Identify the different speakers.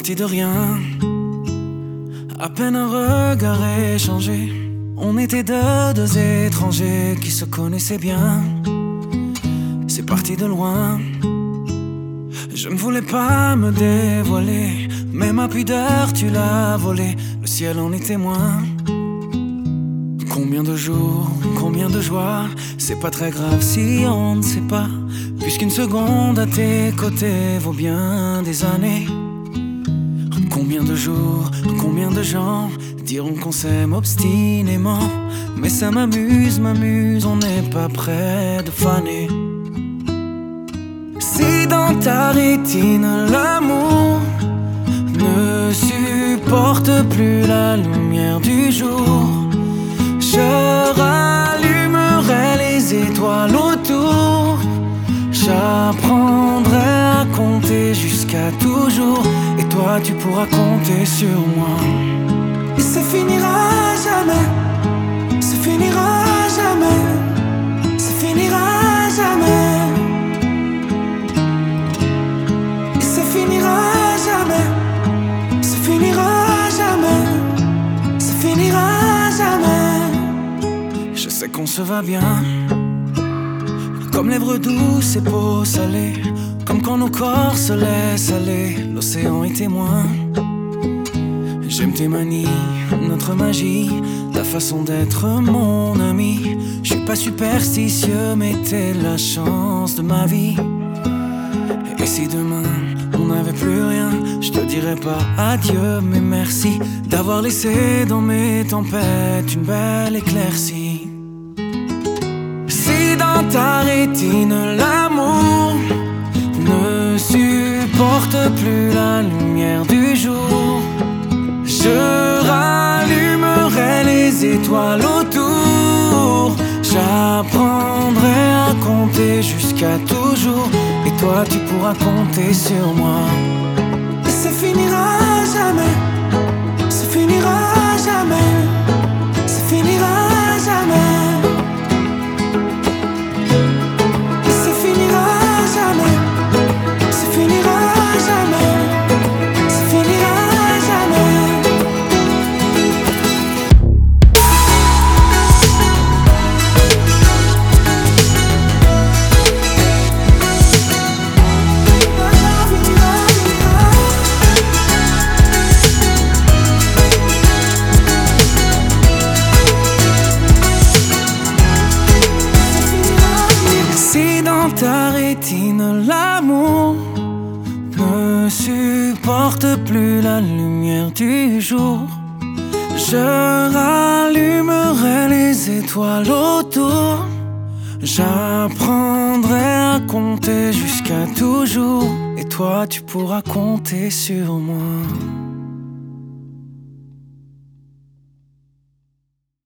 Speaker 1: parti de rien, à peine un regard échangé. On était deux étrangers qui se connaissaient bien. C'est parti de loin. Je ne voulais pas me dévoiler, mais ma pudeur tu l'as volée. Le ciel en est témoin. Combien de jours, combien de joies, c'est pas très grave si on ne sait pas, puisqu'une seconde à tes côtés vaut bien des années. Combien de jours, combien de gens diront qu'on s'aime obstinément, mais ça m'amuse, on n'est pas près de faner. Si dans ta rétine l'amour ne supporte plus la lumière du jour, je rallumerai les étoiles autour. J'apprendrai à compter jusqu'à toujours, et toi tu pourras compter sur moi. Et ça finira jamais, ça finira jamais, ça finira jamais. Et ça finira jamais, ça finira jamais, ça finira jamais. Je sais qu'on se va bien, comme lèvres douces et peau salée, comme quand nos corps se laissent aller, l'océan est témoin. J'aime tes manies, notre magie, ta façon d'être mon ami. Je suis pas superstitieux, mais t'es la chance de ma vie. Et si demain on n'avait plus rien, je te dirais pas adieu, mais merci d'avoir laissé dans mes tempêtes une belle éclaircie. Si dans ta rétine l'amour ne supporte plus la lumière du jour, je rallumerai les étoiles autour. J'apprendrai à compter jusqu'à toujours, et toi tu pourras compter sur moi. Et ça finira jamais, ça finira jamais, ça finira jamais. Ta rétine, l'amour ne supporte plus la lumière du jour. Je rallumerai les étoiles autour. J'apprendrai à compter jusqu'à toujours, et toi tu pourras compter sur moi.